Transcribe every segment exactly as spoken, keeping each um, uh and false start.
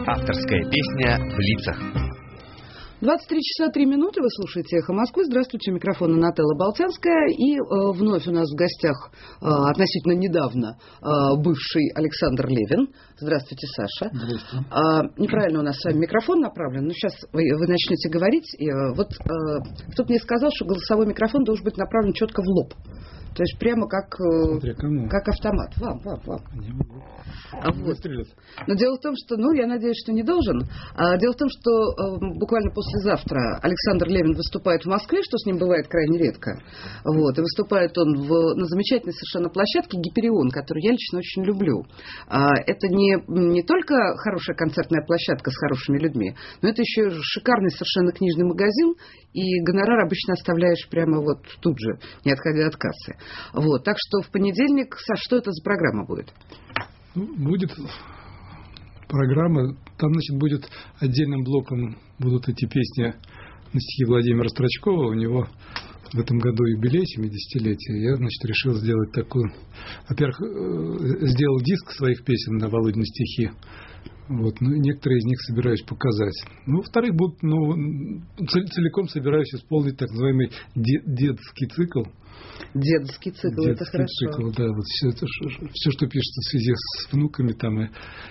Авторская песня в лицах. двадцать три часа три минуты, вы слушаете «Эхо Москвы». Здравствуйте, у микрофона Нателла Болтянская. И э, вновь у нас в гостях э, относительно недавно э, бывший Александр Левин. Здравствуйте, Саша. Здравствуйте. Э, неправильно у нас с вами микрофон направлен, но сейчас вы, вы начнете говорить. И, э, вот э, кто-то мне сказал, что голосовой микрофон должен быть направлен четко в лоб. То есть прямо как, Смотря кому. как автомат. Вам, вам, вам. Не могу. А вот. Но дело в том, что, ну, я надеюсь, что не должен. А, дело в том, что э, буквально послезавтра Александр Левин выступает в Москве, что с ним бывает крайне редко. Вот, и выступает он в, на замечательной совершенно площадке «Гиперион», которую я лично очень люблю. А, это не, не только хорошая концертная площадка с хорошими людьми, но это еще шикарный совершенно книжный магазин, и гонорар обычно оставляешь прямо вот тут же, не отходя от кассы. Вот, так что в понедельник, Саш, что это за программа будет? Ну, будет программа, там, значит, будет отдельным блоком, будут эти песни на стихи Владимира Строчкова. У него в этом году юбилей, семидесятилетие. Я, значит, решил сделать такую... Во-первых, сделал диск своих песен на Володины стихи. Вот, ну, и некоторые из них собираюсь показать. Ну, во-вторых, будут, ну, целиком собираюсь исполнить так называемый де- детский цикл. Детский цикл, детский это хорошо. Цикл, да, вот все, это, все, что пишется в связи с внуками, там, и,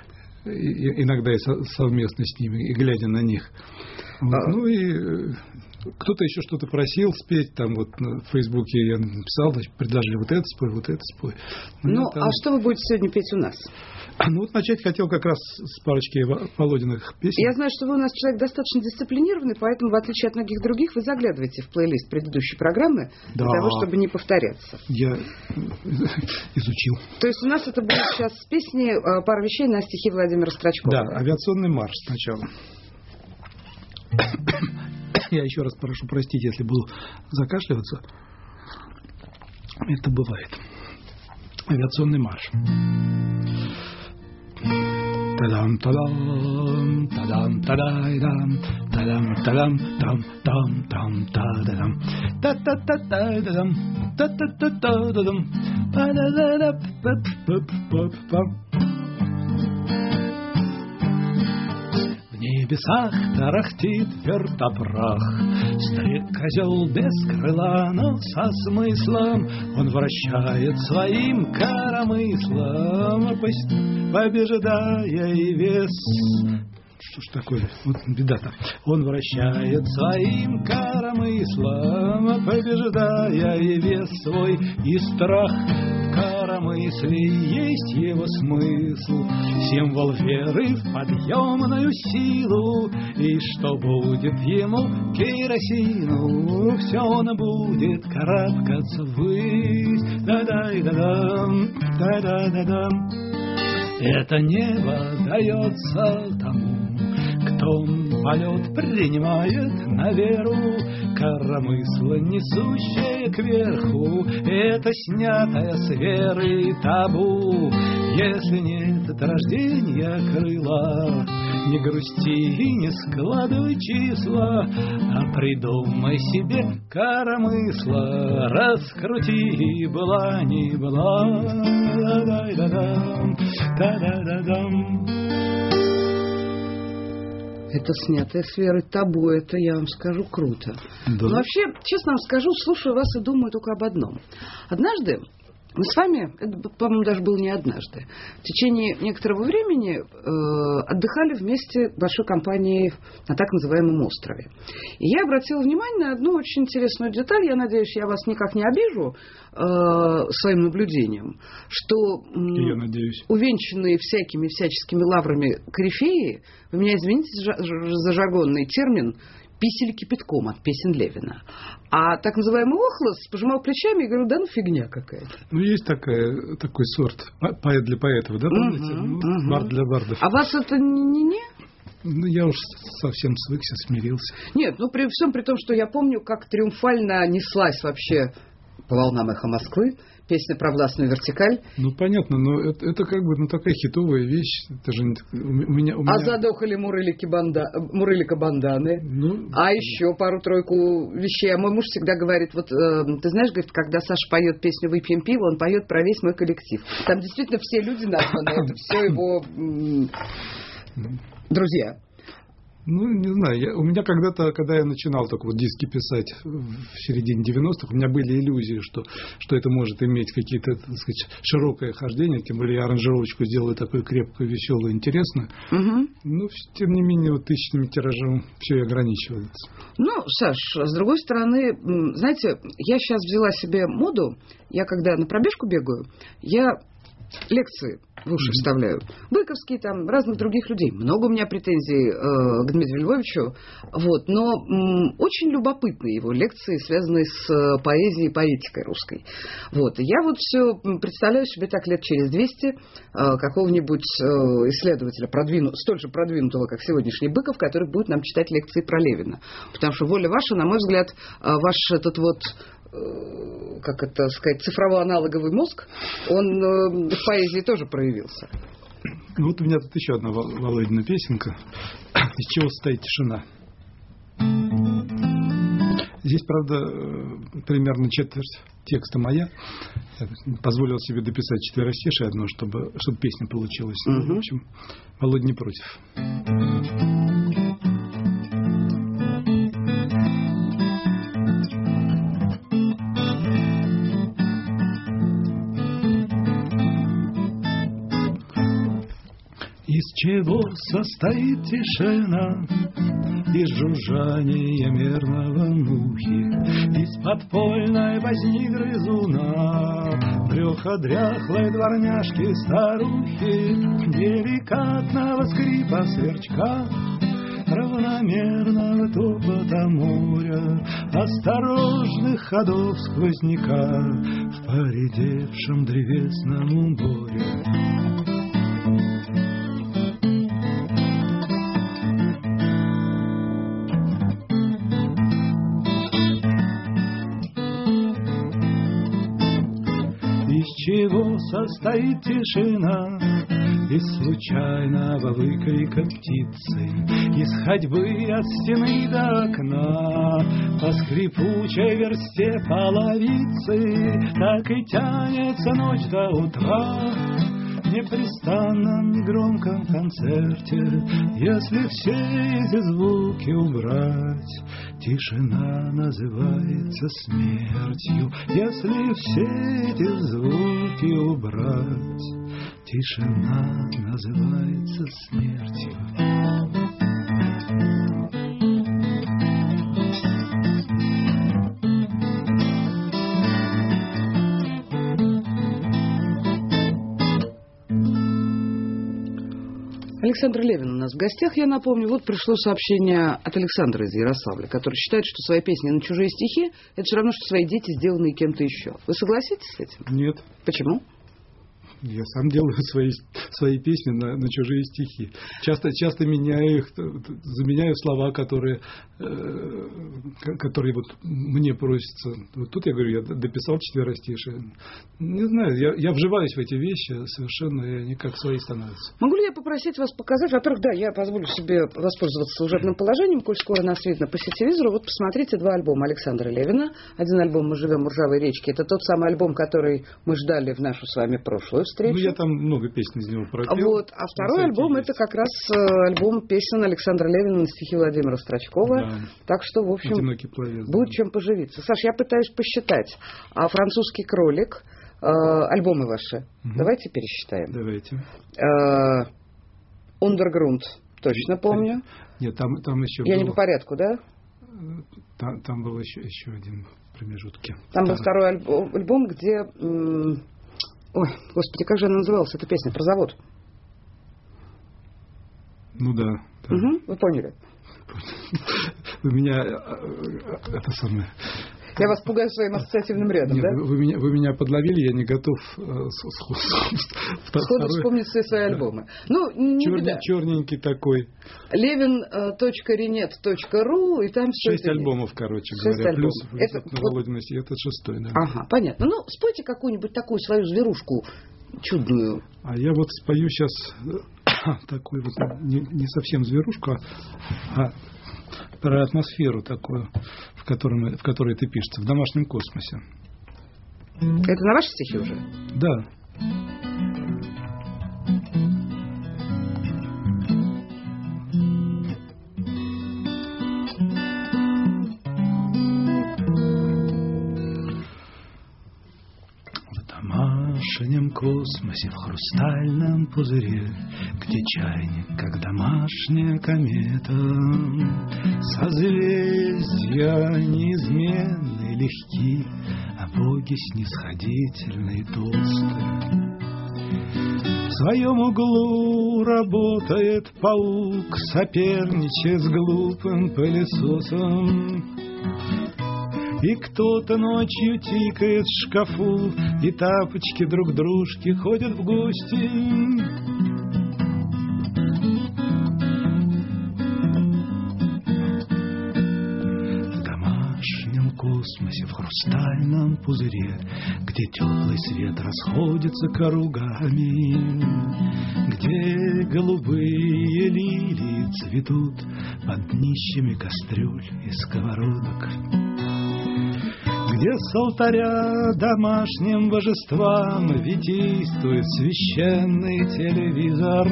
и, иногда и со, совместно с ними, и глядя на них. Вот, а... Ну и кто-то еще что-то просил спеть, там вот на Фейсбуке я написал, значит, предложили вот это спой, вот это спой. Ну, ну там... а что вы будете сегодня петь у нас? Ну, вот начать хотел как раз с парочки Володиных песен. Я знаю, что вы у нас человек достаточно дисциплинированный, поэтому, в отличие от многих других, вы заглядываете в плейлист предыдущей программы, да. для того, чтобы не повторяться. Я изучил. То есть у нас это будет сейчас с песни «Пара вещей» на стихи Владимира Строчкова. Да, «Авиационный марш» сначала. Я еще раз прошу простить, если буду закашливаться. Это бывает. «Авиационный марш». Та-дам, та-дам, та-дам, та-дай-дам, та-дам, та-дам, там, там, там, та-да-дам, та-та-та-та-да-дам, та-та-та-та-да-дам, па-да-да-да-па-па-па-па. В небесах тарахтит вертопрах, стрекозел без крыла, но со смыслом он вращает своим коромыслом, побеждая и вес. Что ж такое? Вот беда-то. Он вращает своим коромыслом, побеждая и вес свой, и страх в коромысле есть его смысл, символ веры в подъемную силу, и что будет ему керосину, все он будет карабкаться ввысь. Да-дай-да-дам, да-да-да-дам. Это небо дается тому, кто полет принимает на веру, коромысло, несущее кверху, это снятое с веры табу. Если нет от рождения крыла, не грусти и не складывай числа, а придумай себе коромысло, раскрути, была не была. Да-да-да-дам, да-да-да-дам. Это снятое с веры табу, это, я вам скажу, круто. Да. Но вообще, честно вам скажу, слушаю вас и думаю только об одном. Однажды мы с вами, это, по-моему, даже было не однажды, в течение некоторого времени э, отдыхали вместе большой компанией на так называемом острове. И я обратила внимание на одну очень интересную деталь, я надеюсь, я вас никак не обижу э, своим наблюдением, что э, я надеюсь. увенчанные всякими всяческими лаврами корифеи, вы меня извините за жаргонный термин, писали кипятком от песен Левина. А так называемый Охлос пожимал плечами и говорил, да ну фигня какая-то. Ну, есть такая, такой сорт. Поэт для поэтов, да, помните? Uh-huh, ну, uh-huh. Бард для бардов. А вас это не-не-не? Ну, я уж совсем свыкся, смирился. Нет, ну при всем при том, что я помню, как триумфально неслась вообще по волнам «Эхо Москвы» песня про властную вертикаль. Ну, понятно, но это, это как бы, ну, такая хитовая вещь. Это же у меня... У меня... А задохали мурылики банда... мурылика банданы. Ну... А еще пару-тройку вещей. А мой муж всегда говорит, вот, э, ты знаешь, говорит, когда Саша поет песню «Выпьем пиво», он поет про весь мой коллектив. Там действительно все люди названы, это все его... друзья? Ну, не знаю, я, у меня когда-то, когда я начинал так вот диски писать в середине девяностых, у меня были иллюзии, что, что это может иметь какие-то, так сказать, широкое хождение, тем более я аранжировочку сделаю такую крепкую, веселую, интересную. Угу. Но, тем не менее, вот тысячными тиражом все и ограничивается. Ну, Саш, с другой стороны, знаете, я сейчас взяла себе моду, я когда на пробежку бегаю, я лекции в уши вставляю. Быковские, там, разных других людей. Много у меня претензий э, к Дмитрию Львовичу. Вот, но м, очень любопытные его лекции, связанные с э, поэзией и поэтикой русской. Вот. И я вот все представляю себе так лет через двести э, какого-нибудь э, исследователя, продвину, столь же продвинутого, как сегодняшний Быков, который будет нам читать лекции про Левина. Потому что воля ваша, на мой взгляд, э, ваш этот вот как это сказать, цифрово-аналоговый мозг, он э, в поэзии тоже проявился. Ну, вот у меня тут еще одна Володина песенка. Из чего состоит тишина? Здесь, правда, примерно четверть текста моя. Я позволил себе дописать четверостишее одно, чтобы, чтобы песня получилась. Угу. Ну, в общем, Володя не против. Из чего состоит тишина? Из жужжания мерного мухи, из подпольной возни грызуна, брюхо дряхлой дворняжки старухи, деликатного скрипа сверчка, равномерного топота моря, осторожных ходов сквозняка в поредевшем древесном уборе. Чего состоит тишина? Из случайного выкрика птицы, из ходьбы от стены до окна, по скрипучей версте половицы, так и тянется ночь до утра. В непрестанном негромком концерте, если все эти звуки убрать, тишина называется смертью. Если все эти звуки убрать, тишина называется смертью. Александр Левин у нас в гостях, я напомню. Вот пришло сообщение от Александра из Ярославля, который считает, что свои песни на чужие стихи – это все равно, что свои дети, сделанные кем-то еще. Вы согласитесь с этим? Нет. Почему? Я сам делаю свои, свои песни на, на чужие стихи. Часто, часто меняю их, заменяю слова, которые, э, которые вот мне просятся. Вот тут я говорю, я дописал четверостишие. Не знаю, я, я вживаюсь в эти вещи совершенно, и они как свои становятся. Могу ли я попросить вас показать? Во-первых, да, я позволю себе воспользоваться служебным положением, коль скоро нас видно по сетевизору. Вот посмотрите два альбома Александра Левина. Один альбом «Мы живем у ржавой речки». Это тот самый альбом, который мы ждали в нашу с вами прошлую встречу. Ну, я там много песен из него пропел. Вот. А второй альбом – это как раз альбом песен Александра Левина на стихи Владимира Строчкова. Да. Так что, в общем, пловец, будет да. чем поживиться. Саш, я пытаюсь посчитать. А «Французский кролик», э, альбомы ваши, угу. Давайте пересчитаем. Давайте. «Underground», точно помню. Нет, там, там еще Я было... не по порядку, да? Там, там был еще, еще один промежуток. Там был второй альбом, альбом где... М- Ой, господи, как же она называлась, эта песня про завод? Ну да. да. Угу, вы поняли. У меня это самое... Я вас пугаю своим ассоциативным рядом, Нет, да? Вы меня, вы меня подловили, я не готов сходу вспомнить все свои альбомы. Ну, не Черный, беда. Черненький такой. левин точка ренет точка ру, и там все Шесть это альбомов, короче Шесть говоря. альбомов. Плюс это, на Володиной, это шестой, да. Ага, понятно. Ну, спойте какую-нибудь такую свою зверушку чудную. А я вот спою сейчас такую вот, не, не совсем зверушку, а про атмосферу такую, в которой, в которой это пишется, в домашнем космосе. Это на ваши стихи уже? Да. домашнем космосе, в хрустальном пузыре, где чайник, как домашняя комета, созвездья неизменны, легки, а боги снисходительны и толсты. В своем углу работает паук, соперничая с глупым пылесосом. И кто-то ночью тикает в шкафу, и тапочки друг дружке ходят в гости. В домашнем космосе, в хрустальном пузыре, где теплый свет расходится кругами, где голубые лилии цветут под днищами кастрюль и сковородок, где с алтаря домашним божествам витийствует священный телевизор,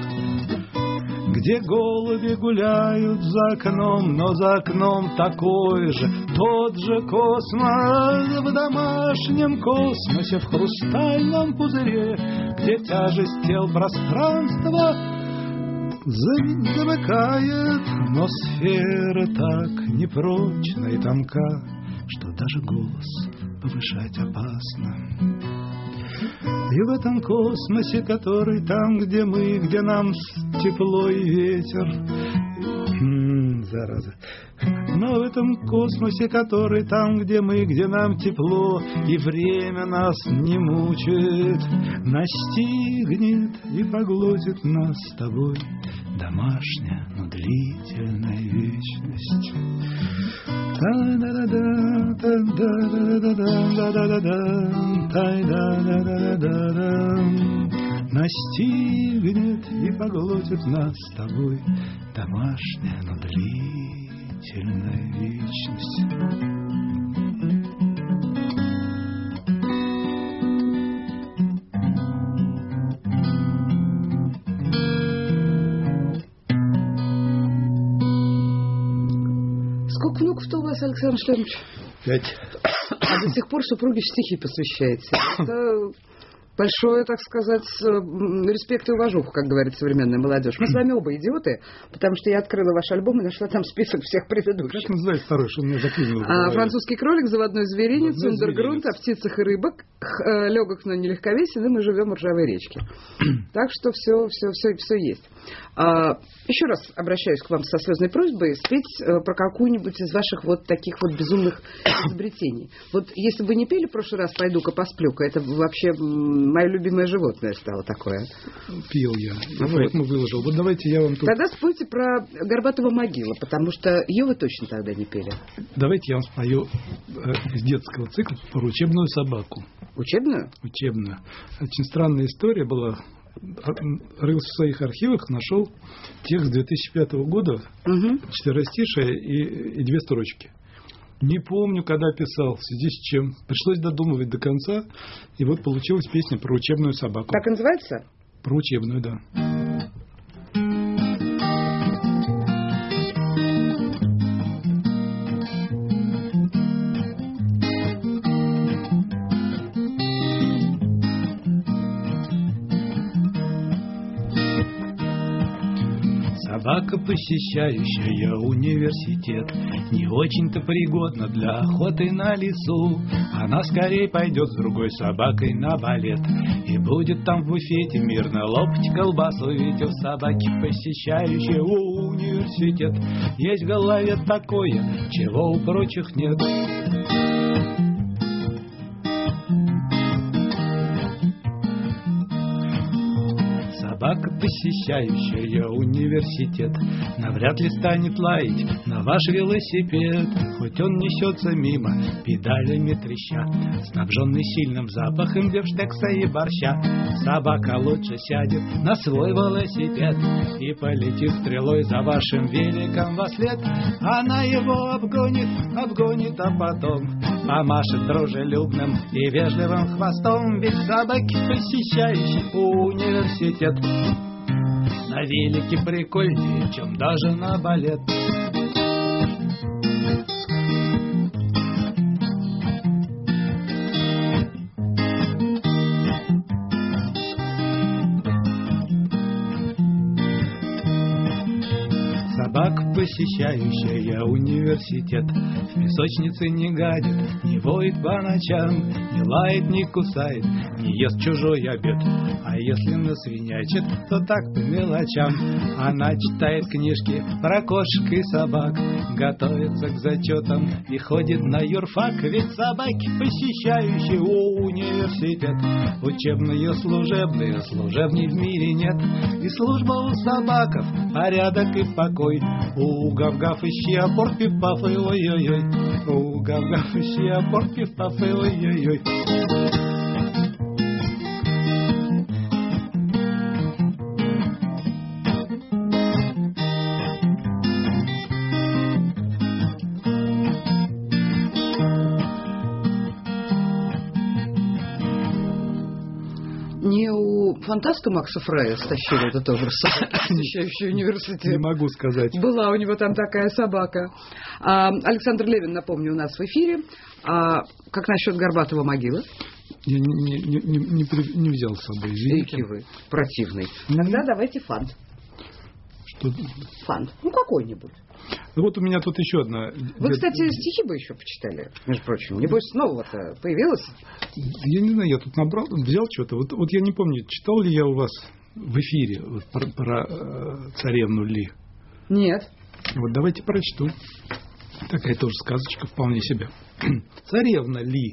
где голуби гуляют за окном, но за окном такой же, тот же космос. В домашнем космосе, в хрустальном пузыре, где тяжесть тел пространства замыкает, но сфера так непрочна и тонка, что даже голос повышать опасно. И в этом космосе, который там, где мы, где нам тепло и ветер, м-м, зараза. Но в этом космосе, который там, где мы, где нам тепло, и время нас не мучает, настигнет и поглотит нас с тобой домашняя, но длительная вечность. Настигнет и поглотит нас с тобой домашняя, но длительная вечность. Сколько внуков-то у вас, Александр Шлемович? Пять. А до сих пор супруге стихи посвящаете. Это большое, так сказать, респект и уважуха, как говорит современная молодежь. Мы с вами оба идиоты, потому что я открыла ваш альбом и нашла там список всех предыдущих. Как называется второй, что он меня заклинил? А, французский кролик, заводной зверинец, Заводной ундергрунт, зверинец. о птицах и рыбах, легок, но не легковесен, и мы живем у ржавой речки. Так что все, все, все, все есть. А, еще раз обращаюсь к вам со слезной просьбой спеть э, про какую-нибудь из ваших вот таких вот безумных изобретений. Вот если бы не пели в прошлый раз «Пойду-ка посплю-ка», это вообще м, мое любимое животное стало такое. Пел я. Вот. Поэтому выложил. Вот давайте я вам тут... Тогда спойте про Горбатова могила, потому что ее вы точно тогда не пели. Давайте я вам спою э, из детского цикла про учебную собаку. Учебную? Учебную. Очень странная история была. Рылся в своих архивах, нашел текст две тысячи пятого года, Угу. четверостишие и, и две строчки. Не помню, когда писал, в связи с чем. Пришлось додумывать до конца, и вот получилась песня про учебную собаку. Так и называется? Про учебную, да. Собака, посещающая университет, не очень-то пригодна для охоты на лесу. Она скорее пойдет с другой собакой на балет и будет там в буфете мирно лопать колбасу. Ведь у собаки, посещающей университет, есть в голове такое, чего у прочих нет. Собака, посещающая университет, навряд ли станет лаять на ваш велосипед, хоть он несется мимо, педалями треща, снабженный сильным запахом бифштекса и борща. Собака лучше сядет на свой велосипед и полетит стрелой за вашим великом вослед. Она его обгонит, обгонит, а потом помашет дружелюбным и вежливым хвостом. Ведь собаки, посещающие университет, на велике прикольнее, чем даже на балет. собака, посещающая университет. В песочнице не гадит, не воет по ночам, не лает, не кусает, не ест чужой обед. А если насвинячит, то так по мелочам. Она читает книжки про кошек и собак, готовится к зачетам и ходит на юрфак. Ведь собаки, посещающие университет, учебные, служебные, служебней в мире нет. И служба у собаков, порядок и покой. У гав-гав ищи аборт, пиф-паф, ой-ой-ой. У гав-гав ищи аборт, пиф-паф, ой-ой-ой. Фантаста Макса Фрая стащили этот образ, посещающий университет. Не могу сказать. Была у него там такая собака. А, Александр Левин, напомню, у нас в эфире. А, как насчет Горбатова могилы? Я не, не, не, не, не взял с собой, извините. Эки вы противный. Тогда давайте фант. Что? Фант. Ну, какой-нибудь. Вот у меня тут еще одна... Вы, кстати, стихи бы еще почитали, между прочим. Небось, снова-то появилось? Я не знаю, я тут набрал, взял что-то. Вот, вот я не помню, читал ли я у вас в эфире вот, про, про э, царевну Ли? Нет. Вот давайте прочту. Такая тоже сказочка вполне себе. Царевна Ли.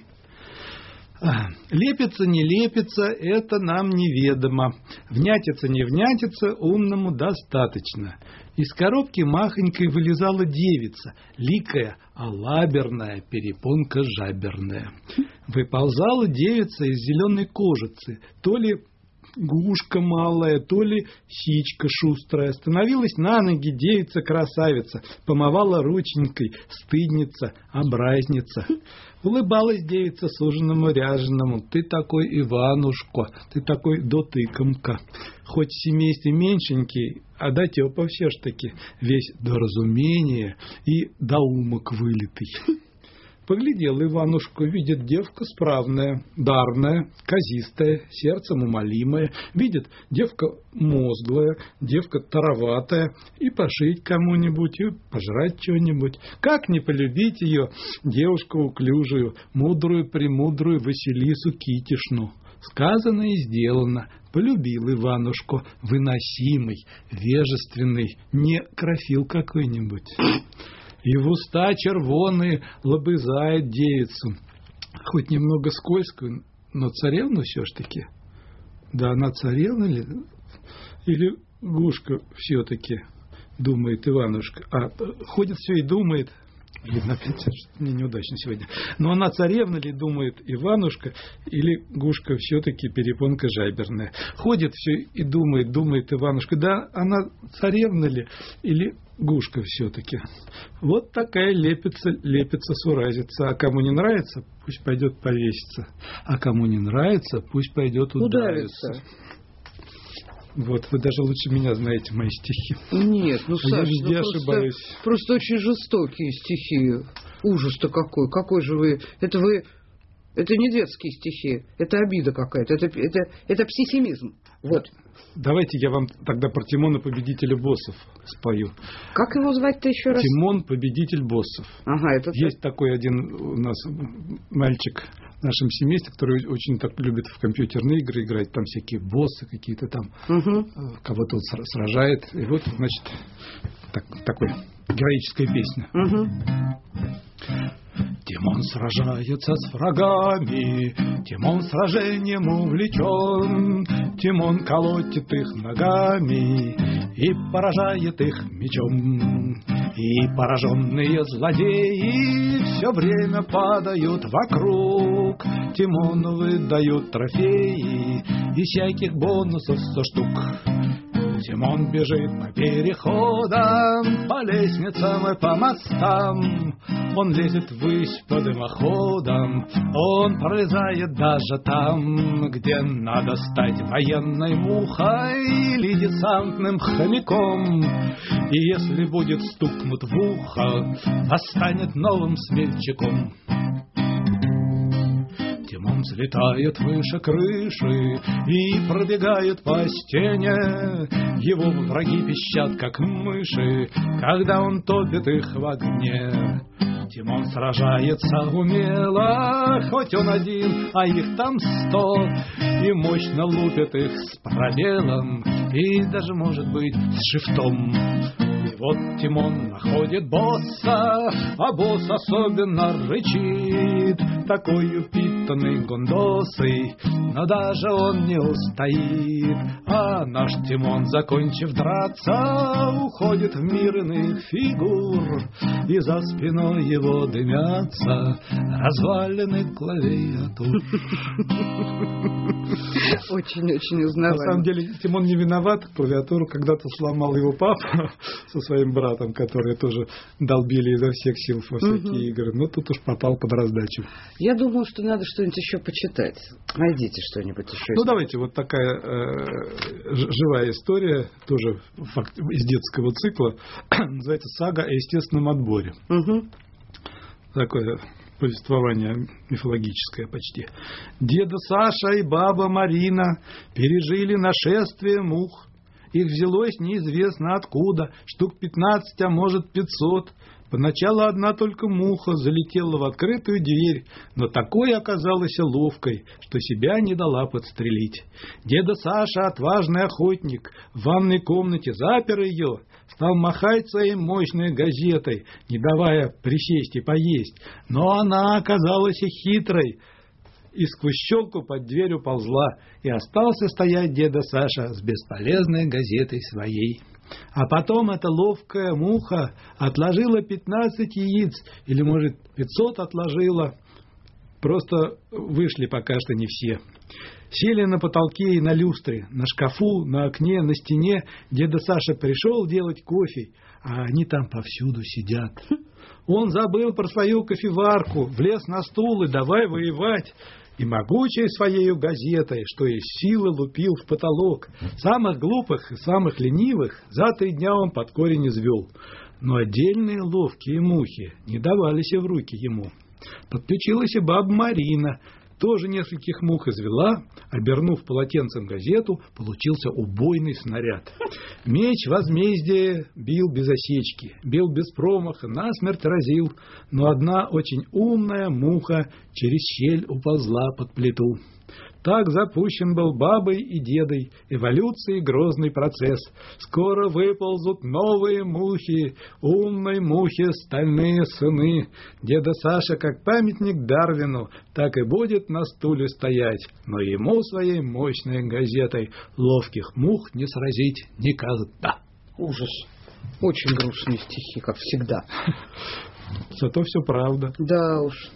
Лепится, не лепится, это нам неведомо. Внятится, не внятится, умному достаточно. Из коробки махонькой вылезала девица, ликая, алаберная, перепонка жаберная. Выползала девица из зеленой кожицы, то ли гушка малая, то ли сичка шустрая. Становилась на ноги девица-красавица, помывала рученькой, стыдница, образница. Улыбалась девица суженому ряженому: ты такой Иванушка, ты такой дотыкомка. Хоть в семействе меньшенький, а дотепа все ж таки, весь до разумения и доумок вылитый. Поглядел Иванушку, видит девка справная, дарная, казистая, сердцем умолимая. Видит девка мозглая, девка тароватая, и пошить кому-нибудь, и пожрать что-нибудь. Как не полюбить ее, девушку уклюжую, мудрую, премудрую Василису Китишну? Сказано и сделано. Полюбил Иванушку, выносимый, вежественный, не крофил какой-нибудь. И в уста червоные лобызает девицу. Хоть немного скользкую, но царевну все ж таки. Да она царевна ли? Или гушка все-таки, думает Иванушка. А ходит все и думает. Блин, опять мне неудачно сегодня. Но она царевна ли, думает Иванушка, или гушка все-таки перепонка жаберная. Ходит все и думает, думает Иванушка. Да она царевна ли, или гушка все-таки. Вот такая лепится, лепится, суразится. А кому не нравится, пусть пойдет повеситься. А кому не нравится, пусть пойдет удавиться. Удавится. Вот, вы даже лучше меня знаете мои стихи. Нет, ну, я Саша, везде ну, ошибаюсь. Просто, просто очень жестокие стихи. Ужас-то какой. Какой же вы... Это вы... Это не детские стихи. Это обида какая-то. Это, это, это психимизм. Вот. Давайте я вам тогда про Тимона, победителя боссов, спою. Как его звать-то еще раз? Тимон, победитель боссов. Ага, это... Есть такой один у нас мальчик в нашем семействе, который очень так любит в компьютерные игры играть. Там всякие боссы какие-то там. Угу. Кого-то он сражает. И вот, значит, так, такой героическая песня. Угу. Тимон сражается с врагами, Тимон сражением увлечен, Тимон колотит их ногами и поражает их мечом. И пораженные злодеи все время падают вокруг, Тимону выдают трофеи и всяких бонусов сто штук. Тимон бежит по переходам, по лестницам и по мостам. Он лезет ввысь по дымоходам, он пролезает даже там, где надо стать военной мухой или десантным хомяком. И если будет стукнут в ухо, а станет новым смельчаком. Тимон взлетает выше крыши и пробегает по стене. Его враги пищат, как мыши, когда он топит их в огне. Тимон сражается умело, хоть он один, а их там сто, и мощно лупит их с пробелом, и даже, может быть, с шифтом. И вот Тимон находит босса, а босс особенно рычит, такой упитанный гундосый, но даже он не устоит. А наш Тимон, закончив драться, уходит в мир иных фигур, и за спиной его дымятся развалины клавиатур. Очень-очень узнаваемо. На самом деле Тимон не виноват, клавиатуру когда-то сломал его папа со своим братом, которые тоже долбили изо всех сил во всякие угу. игры. Но тут уж попал под раздачу. Я думаю, что надо что-нибудь еще почитать. Найдите что-нибудь еще. Ну, давайте, вот такая э, живая история, тоже факт, из детского цикла, называется «Сага о естественном отборе». Угу. Такое повествование мифологическое почти. Деда Саша и баба Марина пережили нашествие мух. Их взялось неизвестно откуда, штук пятнадцать, а может пятьсот. Поначалу одна только муха залетела в открытую дверь, но такой оказалась ловкой, что себя не дала подстрелить. Деда Саша, отважный охотник, в ванной комнате запер ее, стал махать своей мощной газетой, не давая присесть и поесть. Но она оказалась и хитрой, и сквозь щелку под дверь уползла, и остался стоять деда Саша с бесполезной газетой своей. А потом эта ловкая муха отложила пятнадцать яиц, или, может, пятьсот отложила. Просто вышли пока что не все. Сели на потолке и на люстре, на шкафу, на окне, на стене. Деда Саша пришел делать кофе, а они там повсюду сидят. Он забыл про свою кофеварку, влез на стул и давай воевать. И могучей своей газетой, что из силы, лупил в потолок. Самых глупых и самых ленивых за три дня он под корень извел. Но отдельные ловкие мухи не давались и в руки ему. Подключилась и баба Марина, тоже нескольких мух извела, обернув полотенцем газету, получился убойный снаряд. Меч возмездия бил без осечки, бил без промаха, насмерть разил, но одна очень умная муха через щель уползла под плиту. Так запущен был бабой и дедой эволюции грозный процесс. Скоро выползут новые мухи, умной мухи стальные сыны. Деда Саша, как памятник Дарвину, так и будет на стуле стоять, но ему своей мощной газетой ловких мух не сразить никогда. Ужас. Очень грустные стихи, как всегда. Зато все правда. Да уж.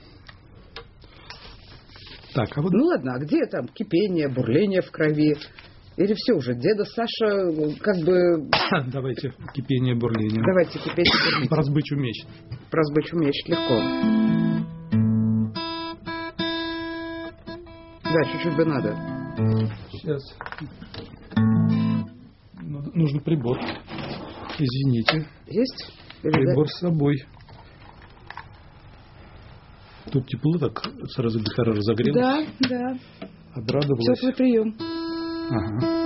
Так, а вот... Ну ладно, а где там кипение, бурление в крови? Или все уже, деда Саша как бы... Давайте кипение, бурление. Давайте кипение, бурление. Про сбычу меч. Про сбычу меч легко. Да, чуть-чуть бы надо. Сейчас. Нужен прибор. Извините. Есть? Или прибор да? с собой. Тут тепло так, сразу гитара разогрелась. Да, да. Обрадовалась. Теплый прием. Ага.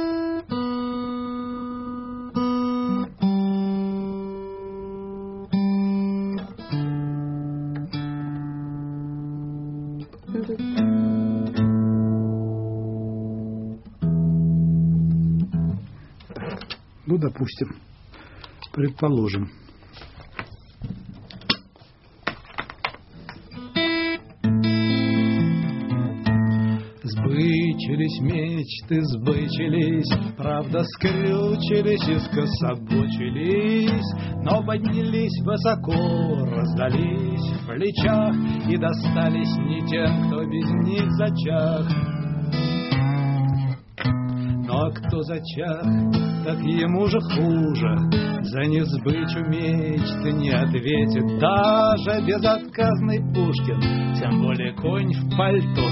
Ну, допустим, предположим. Сбычились мечты, сбычились, правда скрючились и скособочились, но поднялись высоко, раздались в плечах и достались не тем, кто без них зачах. Но кто зачах, так ему же хуже, за несбычу мечты не ответит даже безотказный Пушкин, тем более конь в пальто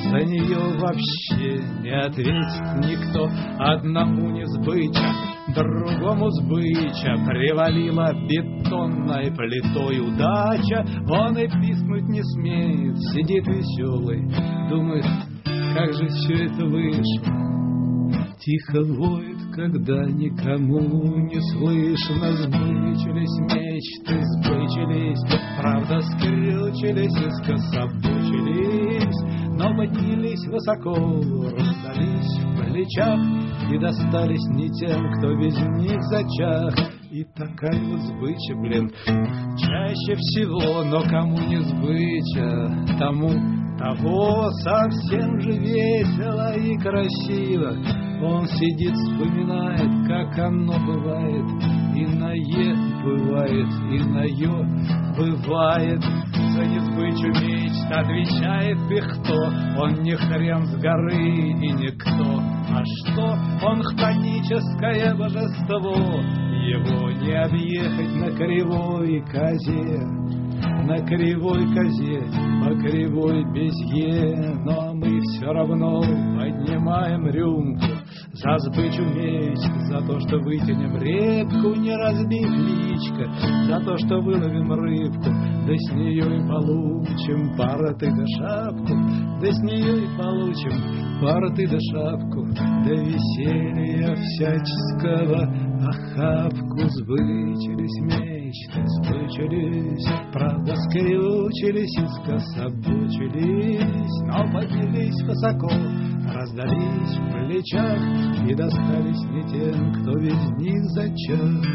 за нее вообще не ответит никто. Одному не сбыча, другому сбыча, привалила бетонной плитой удача. Он и пискнуть не смеет, сидит веселый, думает, как же все это вышло. Тихо воет, когда никому не слышно. Сбычились мечты, сбычились, правда скрючились и скособочились, но поднялись высоко, раздались в плечах и достались не тем, кто без них зачах. И такая вот сбыча, блин, чаще всего, но кому не сбыча, тому того совсем же весело и красиво. Он сидит, вспоминает, как оно бывает, и на «е» бывает, и на «ё» бывает. За несбычу мечт отвечает Пихто. Он не хрен с горы и никто, а что? Он хтоническое божество. Его не объехать на кривой козе, на кривой козе, по кривой без «е». Но мы все равно поднимаем рюмку за сбычу мечт, за то, что вытянем репку, не разбив яичко, за то, что выловим рыбку, да с нее и получим пороты да шапку, да с нее и получим пороты да шапку, да веселья всяческого охапку. Сбычились мечты, сбычились, правда скрючились и скособочились, но поднялись высоко, раздались в плечах и достались не тем, кто без них зачах.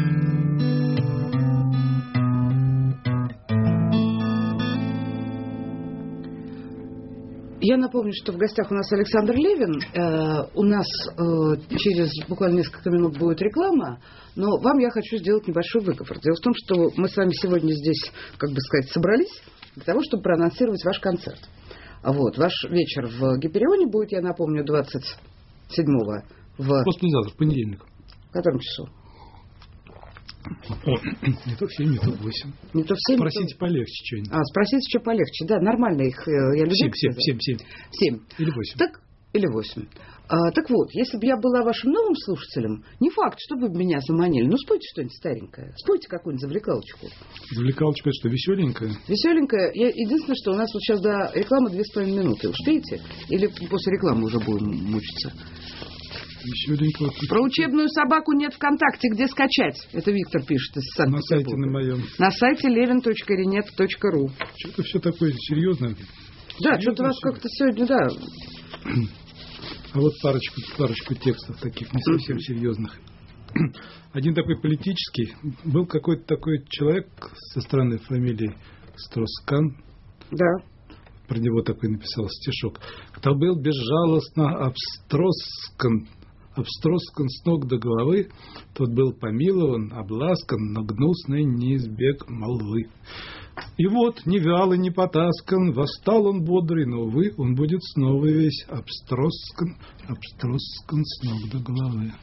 Я напомню, что в гостях у нас Александр Левин. Э, у нас э, через буквально несколько минут будет реклама, но вам я хочу сделать небольшой выговор. Дело в том, что мы с вами сегодня здесь, как бы сказать, собрались для того, чтобы проанонсировать ваш концерт. Вот, ваш вечер в Гиперионе будет, я напомню, двадцать седьмого в... Послезавтра, в понедельник. В котором часу? О, не то в семь, не то в восемь. Не то в семь. Спросите то... полегче что-нибудь. А, спросите что полегче. Да, нормально их, я люблю. Семь, семь, семь, семь. Семь. Или восемь. Так, или восемь. А, так вот, если бы я была вашим новым слушателем, не факт, что вы бы меня заманили. Ну, спойте что-нибудь старенькое. Спойте какую-нибудь завлекалочку. Завлекалочка, это что, веселенькая? Веселенькая. Я, единственное, что у нас вот сейчас до рекламы две с половиной минуты. Успеете? Или после рекламы уже будем мучиться? Веселенькая. Про учебную собаку нет ВКонтакте. Где скачать? Это Виктор пишет из Санкт-Петербурга. На сайте на моем. На сайте левин точка ренет точка ру. Что-то все такое серьезное. Да, что-то у вас как-то сегодня, да. А вот парочку, парочку текстов таких не совсем серьезных. Один такой политический. Был какой-то такой человек со странной фамилией Строскан. Да. Про него такой написал стишок. Кто был безжалостно обстроскан, обстроскан с ног до головы, тот был помилован, обласкан, но гнусный не избег молвы. И вот, не вялый, не потаскан, восстал он бодрый, но, увы, он будет снова весь обстроскан, обстроскан с ног до головы.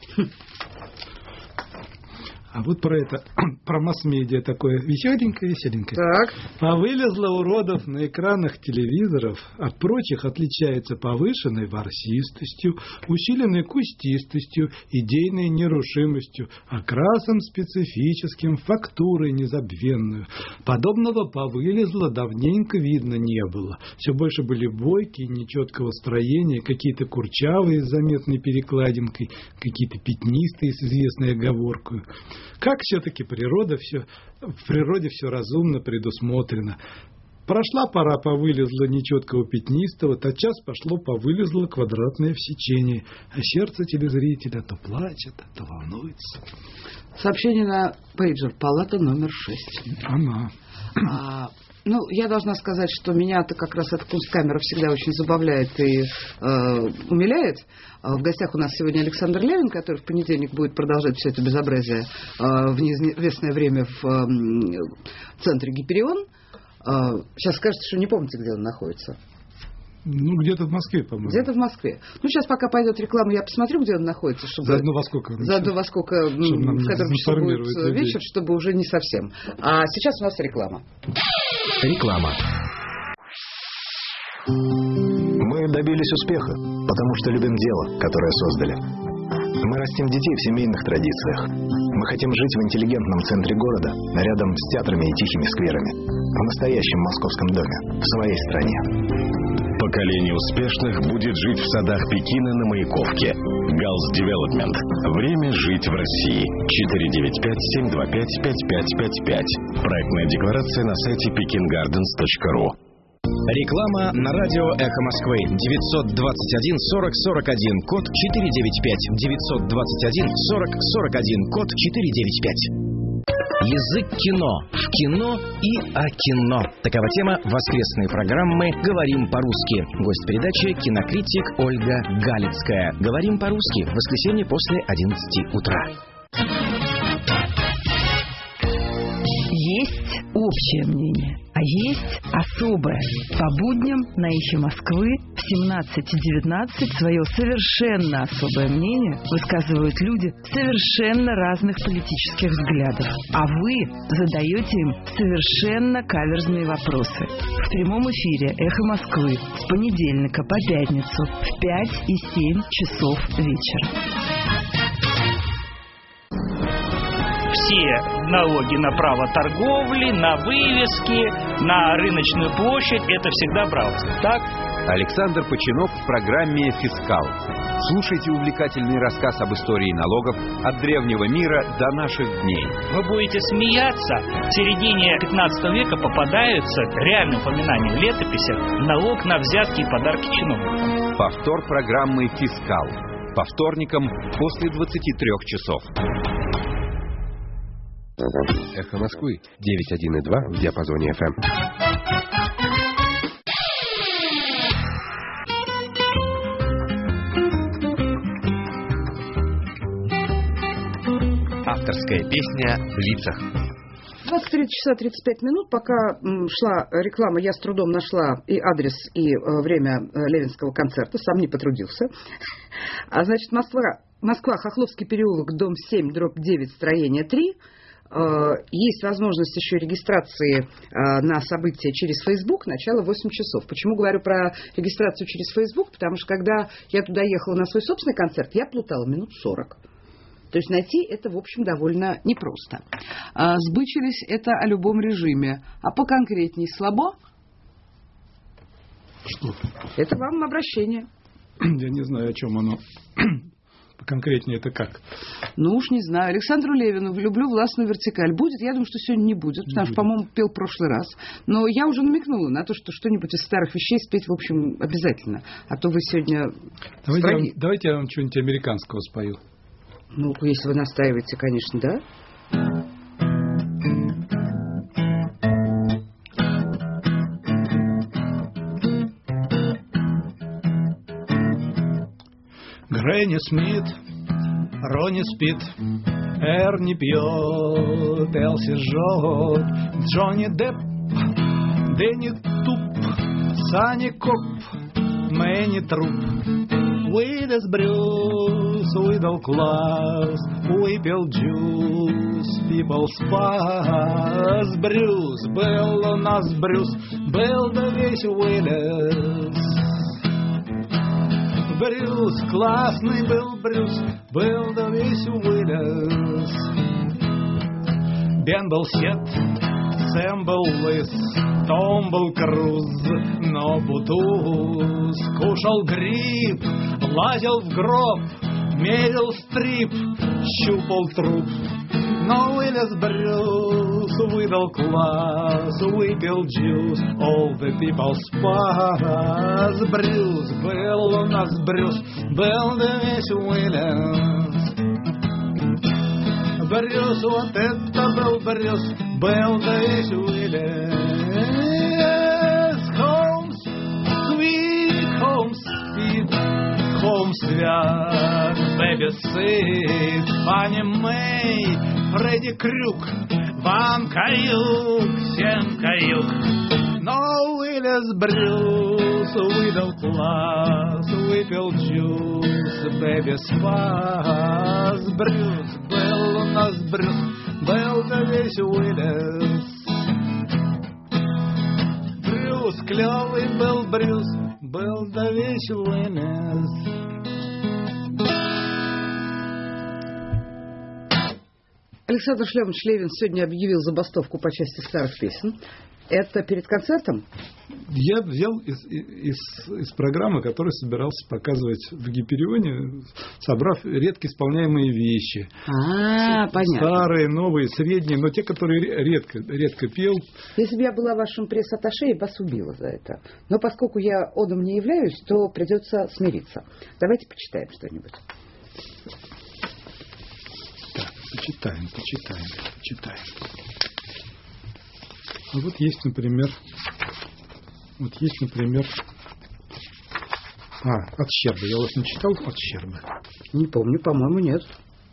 А вот про это, про масс-медиа такое веселенькое-веселенькое. Так. Повылезло уродов на экранах телевизоров, от прочих отличается повышенной ворсистостью, усиленной кустистостью, идейной нерушимостью, окрасом специфическим, фактурой незабвенную. Подобного повылезло давненько видно не было. Все больше были бойкие, нечеткого строения, какие-то курчавые с заметной перекладинкой, какие-то пятнистые с известной оговоркой. Как все-таки природа все, в природе все разумно предусмотрено. Прошла пора повылезло нечеткого пятнистого, тотчас пошло повылезло квадратное в сечении, а сердце телезрителя то плачет, то волнуется. Сообщение на пейджер. Палата номер шесть. Она. А, ну, я должна сказать, что меня-то как раз эта кунсткамера всегда очень забавляет и э, умиляет. В гостях у нас сегодня Александр Левин, который в понедельник будет продолжать все это безобразие э, в неизвестное время в э, центре Гиперион. Э, сейчас скажете, что не помните, где он находится. Ну, где-то в Москве, по-моему. Где-то в Москве. Ну, сейчас, пока пойдет реклама, я посмотрю, где он находится. Чтобы... Заодно во сколько. Заодно во сколько, в котором часу будет вечер, чтобы уже не совсем. А сейчас у нас реклама. Реклама. Мы добились добились успеха, потому что любим дело, которое создали. Мы растим детей в семейных традициях. Мы хотим жить в интеллигентном центре города, рядом с театрами и тихими скверами, в настоящем московском доме, в своей стране. Поколение успешных будет жить в садах Пекина на Маяковке. Галс Девелопмент. Время жить в России. четыре девять пять семь два пять пять пять пять пять. Проектная декларация на сайте пекингарденс точка ру. Реклама на радио «Эхо Москвы». девятьсот двадцать один сорок сорок один, код четыре девять пять. девятьсот двадцать один сорок сорок один, код четыре девять пять. Язык кино. В кино и о кино. Такова тема воскресной программы «Говорим по-русски». Гость передачи – кинокритик Ольга Галицкая. «Говорим по-русски» в воскресенье после одиннадцати утра. Есть общее мнение, а есть особое. По будням на «Эхе Москвы» в семнадцать девятнадцать свое совершенно особое мнение высказывают люди совершенно разных политических взглядов. А вы задаете им совершенно каверзные вопросы. В прямом эфире «Эхо Москвы» с понедельника по пятницу в пять и семь часов вечера. Все налоги на право торговли, на вывески, на рыночную площадь – это всегда брался, так? Александр Починов в программе «Фискал». Слушайте увлекательный рассказ об истории налогов от древнего мира до наших дней. Вы будете смеяться. В середине пятнадцатого века попадаются реальные упоминания в летописях налог на взятки и подарки чиновникам. Повтор программы «Фискал». По вторникам после двадцати трёх часов. Эхо Москвы девяносто один и два в диапазоне эф эм. Авторская песня в лицах. двадцать три часа тридцать пять минут, пока шла реклама, я с трудом нашла и адрес, и время Левинского концерта, сам не потрудился. А значит, Москва, Москва, Хохловский переулок, дом семь, дробь девять, строение три. Есть возможность еще регистрации на события через Facebook, начало восемь часов. Почему говорю про регистрацию через Facebook? Потому что когда я туда ехала на свой собственный концерт, я плутала минут сорок. То есть найти это, в общем, довольно непросто. Сбычились это о любом режиме. А поконкретней слабо? Что? Это вам обращение. Я не знаю, о чем оно. Конкретнее это как? Ну уж не знаю. Александру Левину «Люблю властную вертикаль» будет? Я думаю, что сегодня не будет, потому что, по-моему, пел в прошлый раз. Но я уже намекнула на то, что что-нибудь из старых вещей спеть, в общем, обязательно. А то вы сегодня... Давайте, я вам, давайте я вам что-нибудь американского спою. Ну, если вы настаиваете, конечно, да. Грэнни Смит, Ронни спит, Эрни пьет, Элси жжет, Джонни Депп, Дэнни Туп, Санни Коп, Мэнни Труп, Уиллис Брюс, Уидл Класс, выпил джус, People Спас, Брюс, был у нас Брюс, был да весь Уиллис. Брюс, классный был Брюс, был да весь Уиллис. Бен был Сет, Сэм был Лыс, Том был Круз, но Бутуз кушал гриб, лазил в гроб, мерил стрип, щупал труп. Но Уиллис Брюс выдал класс, выпил джус, all the people спас. Брюс, был у нас Брюс, был да весь Уиллис. Брюс, вот это был Брюс, был да весь Уиллис. Холмс, Квик, Холмс, Спид, Холмс свят, Бэби Сид, Фанни Мэй, Фредди Крюк, Ван Каюк, всем каюк. Но Уиллис Брюс выдал класс, выпил джус, Бэби спас. Брюс, был у нас Брюс, был да весь Уиллис. Брюс, клевый был Брюс, был да весел Инес. Александр Шлемович Левин сегодня объявил забастовку по части старых песен. Это перед концертом? Я взял из, из, из программы, которую собирался показывать в Гиперионе, собрав редко исполняемые вещи. А, понятно. Старые, новые, средние, но те, которые редко, редко пел. Если бы я была вашим пресс-атташе, я бы вас убила за это. Но поскольку я одом не являюсь, то придется смириться. Давайте почитаем что-нибудь. Так, почитаем, почитаем, почитаем. А вот есть, например, вот есть, например, а, от Щербы. Я вас не читал от Щербы? Не помню, по-моему, нет.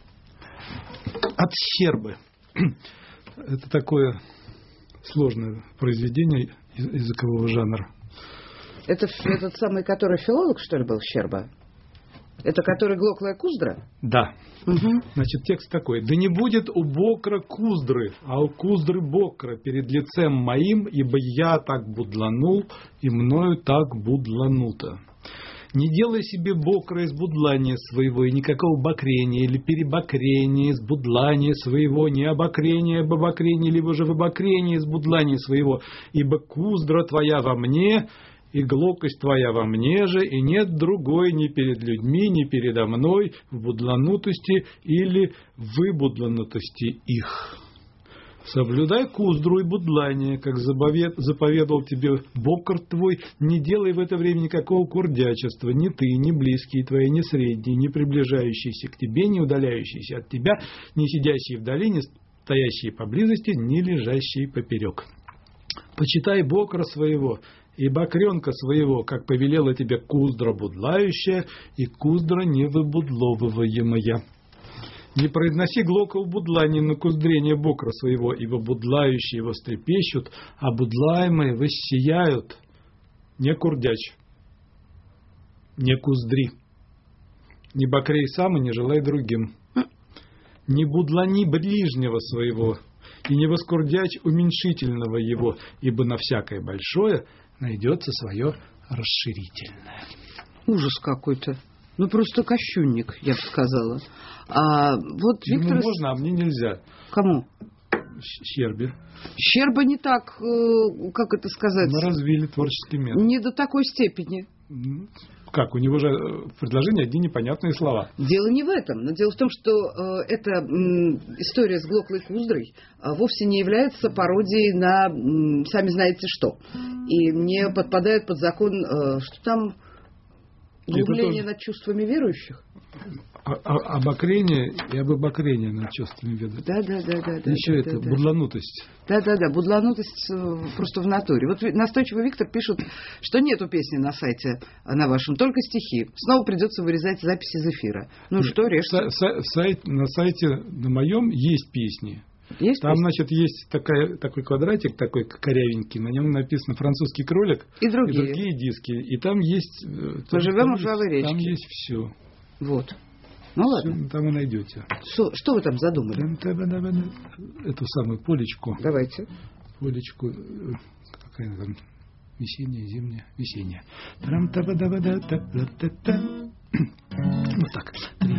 От Щербы. Это такое сложное произведение языкового жанра. Это этот самый, который филолог, что ли, был, Щерба? Это который Глоклая Куздра? Да. Угу. Значит, текст такой. «Да не будет у Бокра Куздры, а у Куздры Бокра перед лицем моим, ибо я так будланул, и мною так будлануто. Не делай себе Бокра из будлания своего, и никакого бокрения или перебокрения из будлания своего, не обокрения об обокрении, либо же в обокрении из будлания своего, ибо Куздра твоя во мне, и глокость твоя во мне же, и нет другой ни перед людьми, ни передо мной в будланутости или выбудланутости их. Соблюдай куздру и будлание, как заповедовал тебе Бокр твой, не делай в это время никакого курдячества, ни ты, ни близкие твои, ни средние, ни приближающиеся к тебе, ни удаляющиеся от тебя, ни сидящие вдали, ни стоящие поблизости, ни лежащие поперек. Почитай Бокра своего, и бокренка своего, как повелела тебе Куздра будлающая и Куздра невыбудловываемая. Не произноси глока в будлании на куздрение Бокра своего, ибо будлающие вострепещут, а будлаемые воссияют. Не курдяч, не куздри, не бокрей сам и не желай другим. Не будлани ближнего своего, и не воскурдяч уменьшительного его, ибо на всякое большое найдется свое расширительное». Ужас какой-то. Ну, просто кощунник, я бы сказала. А вот Виктор... Ему можно, а мне нельзя. Кому? Щербе. Щерба не так, как это сказать... Мы развили творческий метод. Не до такой степени. Как? У него же в предложении одни непонятные слова. Дело не в этом. Но дело в том, что э, эта э, история с Глоклой Куздрой э, вовсе не является пародией на э, сами знаете что. И не подпадает под закон, э, что там, глумление над чувствами верующих. А, а, обокрение и об обокрении над чувствами верующих. Да, да, да, да. Еще да, это да, будланутость. Да, да, да, будланутость просто в натуре. Вот настойчиво Виктор пишет, что нету песни на сайте на вашем, только стихи. Снова придется вырезать записи из эфира. Ну Нет, что, режьте. Са- сайт, на сайте на моем есть песни. Есть Там, песни? Значит, есть такая, такой квадратик, такой корявенький, на нем написано «Французский кролик» и другие, и другие диски. И там есть... «Поживем у ржавой речки». Там есть все. Вот. Ну ладно. Все, там и найдете. Что, что вы там задумали? Эту самую полечку. Давайте. Полечку. Какая там? Весенняя, зимняя, весенняя. Вот так.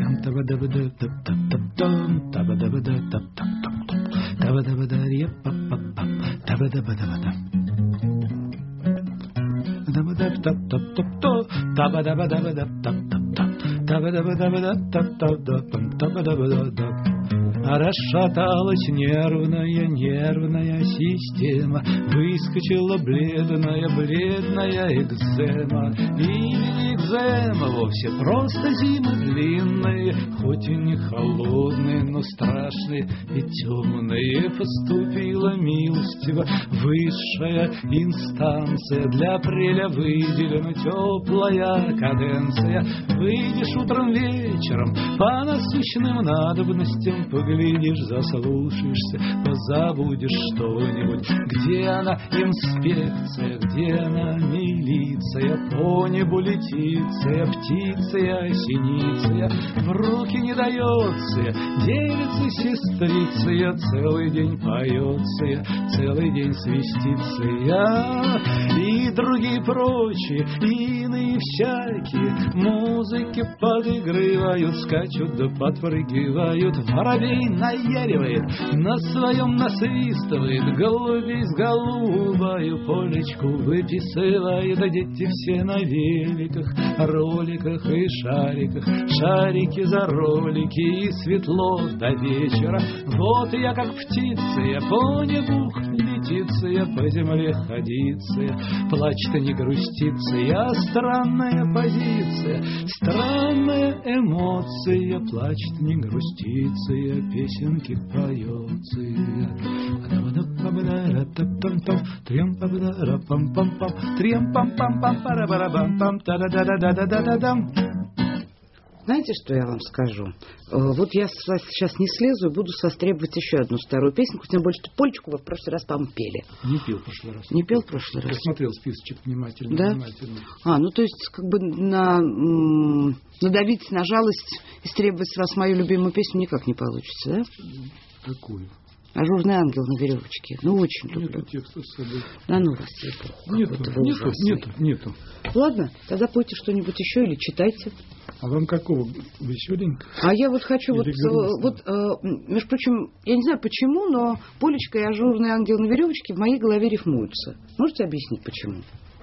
Расшаталась нервная, нервная система, выскочила бледная, бледная экзема. И не экзема вовсе, просто зимы длинные, хоть и не холодные, но страшные и темные. Поступила милостиво высшая инстанция, для апреля выделена теплая каденция. Выйдешь утром вечером по насущным надобностям, Потом поглядишь, заслушаешься, позабудешь что-нибудь. Где она, инспекция, где она, милиция? По небу летиция, птиция, синиция, в руки не дается, девица, сестрица, я целый день поется, я целый день свистится, я и другие прочие, иные всякие музыки подыгрывают, скачут да подпрыгивают, воробей наяривает, на своем насвистывает, голубей с голубою полечку выписывает, а дети все на великах, роликах и шариках, шарики за ролики, и светло до вечера. Вот я как птица, я по небу летится, я по земле ходится, я плачет, не грустится, я странная позиция, странная эмоция, плачет, не грустится, я песенки поется, Знаете, что я вам скажу? Вот я с вас сейчас не слезу и буду состребовать еще одну старую песенку, тем более, что Полечку вы в прошлый раз, по-моему, пели. Не пел в прошлый раз. Не пел в прошлый раз? Я смотрел списочек внимательно. Да? внимательно. А, ну то есть, как бы на, м- надавить на жалость, истребовать с вас мою любимую песню никак не получится, да? Какую? «Ажурный ангел на веревочке». Ну, очень люблю. Нету текста с собой. Да ну вас, нету, нету, нету, нету. Ладно, тогда пойте что-нибудь еще или читайте. А вам какого? Веселенько? А я вот хочу, вот, вот э, между прочим, я не знаю почему, но Полечка и «Ажурный ангел на веревочке» в моей голове рифмуются. Можете объяснить, почему?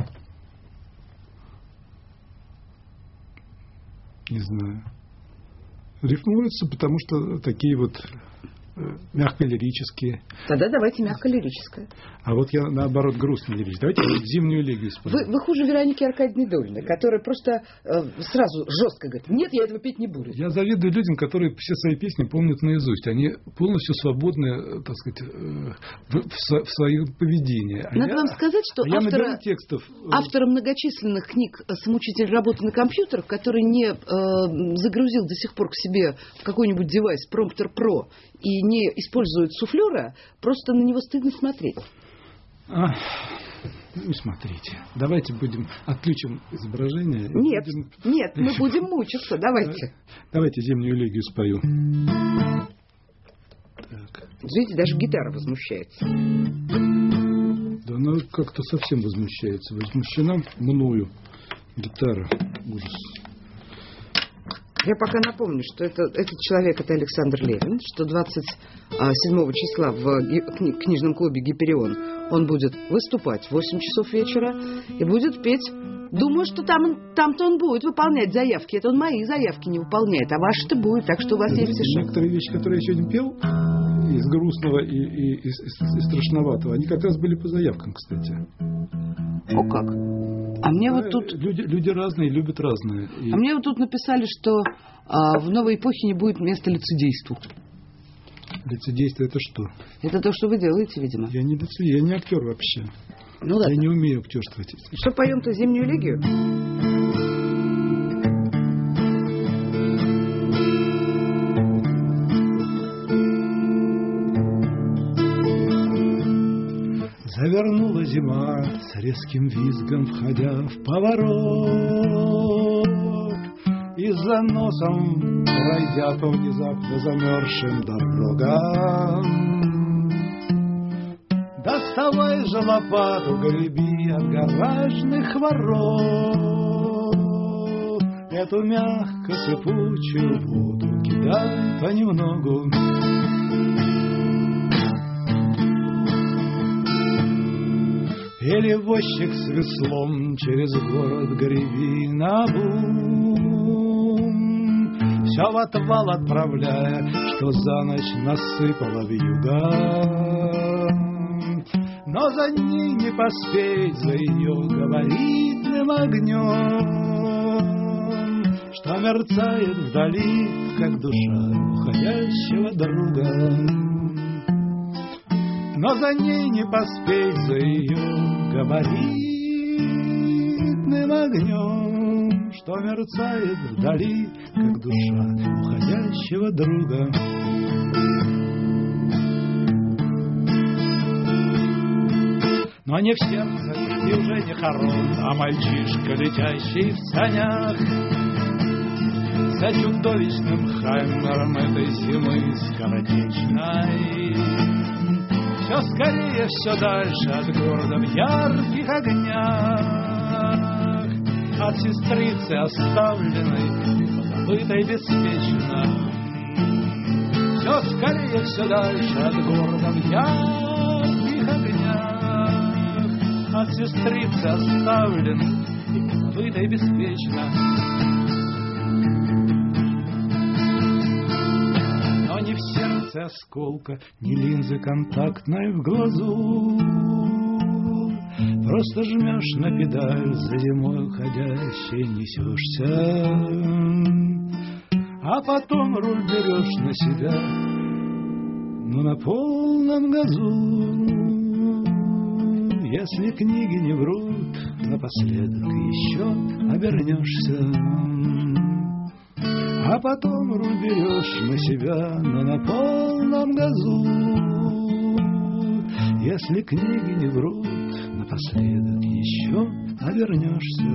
Не знаю. Рифмуются, потому что такие вот мягко-лирические. Тогда давайте мягко-лирическое. А вот я, наоборот, грустно-лирическое. Давайте «Зимнюю элегию» вспомним. Вы, вы хуже Вероники Аркадьевны Долиной, которая просто э, сразу жестко говорит: нет, я этого петь не буду. Я завидую людям, которые все свои песни помнят наизусть. Они полностью свободны, так сказать, в, в, в своем поведении. А Надо я, вам сказать, что а автора, текстов, автора многочисленных книг «Самоучитель работы на компьютерах», который не э, загрузил до сих пор к себе в какой-нибудь девайс Prompter Pro и не использует суфлера, просто на него стыдно смотреть. А, ну, смотрите. Давайте будем отключим изображение. Нет, будем... нет, мы будем мучиться. Давайте. Давайте «Зимнюю элегию» спою. Так. Видите, даже гитара возмущается. Да она как-то совсем возмущается. Возмущена мною гитара. Ужас. Я пока напомню, что это, этот человек — это Александр Левин, что двадцать седьмого числа в кни- книжном клубе «Гиперион» он будет выступать в восемь часов вечера и будет петь. Думаю, что там, там-то он будет выполнять заявки. Это он мои заявки не выполняет, а ваши-то будет, так что у вас есть все шансы. Некоторые вещи, которые я сегодня пел, из грустного и, и из, из, из страшноватого, они как раз были по заявкам, кстати. О как? А мне да, вот тут... Люди, люди разные, любят разные. И... А мне вот тут написали, что а, в новой эпохе не будет места лицедейству. Лицедейство — это что? Это то, что вы делаете, видимо. Я не лицедей, я не актер вообще. Ну ладно. Я не умею актерствовать. Что поем-то, «Зимнюю элегию»? Завернула зима с резким визгом, входя в поворот, и за носом пройдя по внезапно замерзшим дорогам. Доставай же лопату, греби от гаражных ворот, эту мягко сыпучую воду кидай понемногу. Перевозчик с веслом через город греби на бум, все в отвал отправляя, что за ночь насыпало вьюга. Но за ней не поспеть, за ее говорительным огнем, что мерцает вдали, как душа уходящего друга. Но за ней не поспеть, за ее габаритным огнем, что мерцает вдали, как душа уходящего друга. но не в сердце и уже не хорон, а мальчишка, летящий в санях за чудовищным хаммером этой зимы скоротечной. Все скорее, все дальше от города в ярких огнях, от сестрицы оставленной, позабытой беспечно. Все скорее, все дальше от города в ярких огнях, от сестрицы оставленной, позабытой беспечно. Но ни в сердце осколка, ни линзы контактной в глазу. Просто жмешь на педаль, за зимой уходящей несешься, а потом руль берешь на себя, но на полном газу. Если книги не врут, напоследок еще обернешься, а потом руль берешь на себя, но на полном газу. Если книги не врут, напоследок еще обернешься.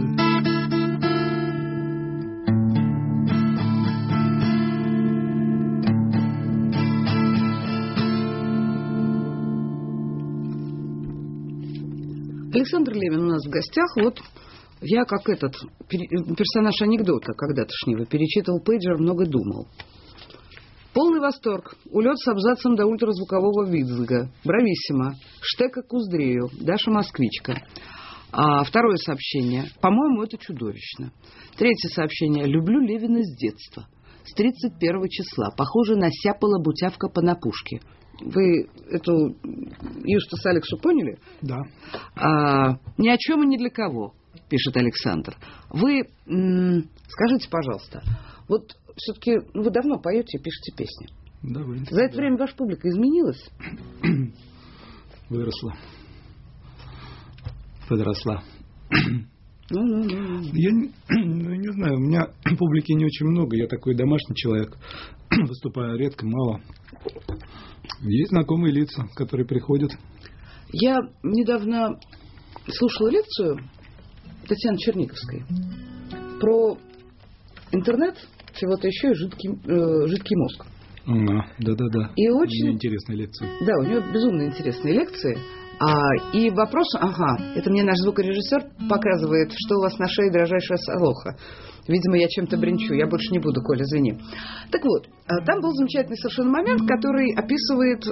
Александр Левин у нас в гостях. Вот я, как этот персонаж анекдота когда-тошнего, перечитывал пейджер, много думал. Полный восторг. Улет с абзацем до ультразвукового Витцинга. Брависсимо. Штека Куздрею. Даша Москвичка. А второе сообщение. По-моему, это чудовищно. Третье сообщение. Люблю Левина с детства. С тридцать первого числа. Похоже, насяпала бутявка по напушке. Вы эту Юстас Алексу поняли? Да. А, ни о чем и ни для кого, пишет Александр. Вы м- скажите, пожалуйста, вот все-таки ну, вы давно поете и пишете песни. Довольно. За это время ваша публика изменилась? Выросла. Подросла. Ну, ну, ну. Я ну, не знаю, у меня публики не очень много. Я такой домашний человек. Выступаю редко, мало. Есть знакомые лица, которые приходят. Я недавно слушала лекцию Татьяны Черниковской про интернет, чего-то еще и жидкий, э, жидкий мозг. А, да-да-да. И очень интересная лекция. Да, у нее безумно интересные лекции. А, и вопрос, ага, это мне наш звукорежиссер показывает, что у вас на шее дрожайшая солоха. Видимо, я чем-то бренчу, я больше не буду, Коля, извини. Так вот, там был замечательный совершенно момент, который описывает